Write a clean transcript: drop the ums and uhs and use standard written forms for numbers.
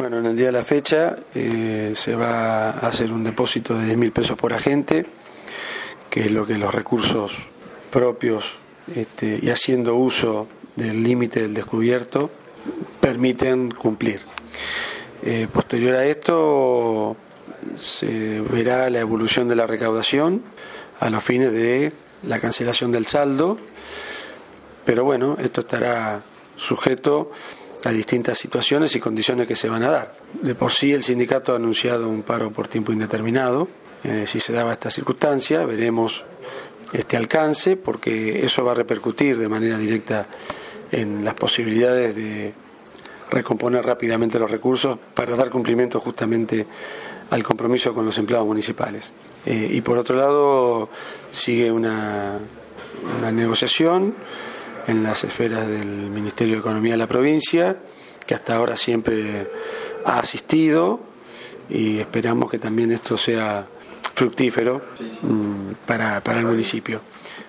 Bueno, en el día de la fecha se va a hacer un depósito de 10.000 pesos por agente, que es lo que los recursos propios y haciendo uso del límite del descubierto permiten cumplir. Posterior a esto se verá la evolución de la recaudación a los fines de la cancelación del saldo, pero bueno, esto estará sujeto a distintas situaciones y condiciones que se van a dar. De por sí el sindicato ha anunciado un paro por tiempo indeterminado. Si se daba esta circunstancia, veremos este alcance, porque eso va a repercutir de manera directa en las posibilidades de recomponer rápidamente los recursos para dar cumplimiento justamente al compromiso con los empleados municipales. Y por otro lado, sigue una negociación en las esferas del Ministerio de Economía de la provincia, que hasta ahora siempre ha asistido, y esperamos que también esto sea fructífero para el municipio.